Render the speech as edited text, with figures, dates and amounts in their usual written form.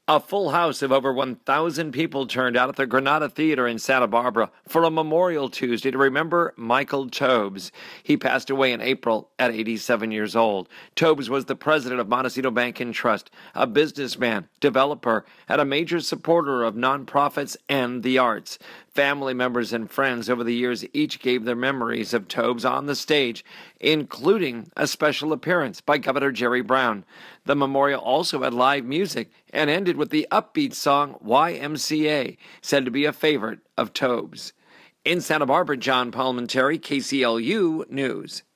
A full house of over 1,000 people turned out at the Granada Theater in Santa Barbara for a Memorial Tuesday to remember Michael Tobes. He passed away in April at 87 years old. Tobes was the president of Montecito Bank and Trust, a businessman, developer, and a major supporter of nonprofits and the arts. Family members and friends over the years each gave their memories of Tobes on the stage, including a special appearance by Governor Jerry Brown. The memorial also had live music and ended with the upbeat song YMCA, said to be a favorite of Tobes. In Santa Barbara, John Palmentary, KCLU News.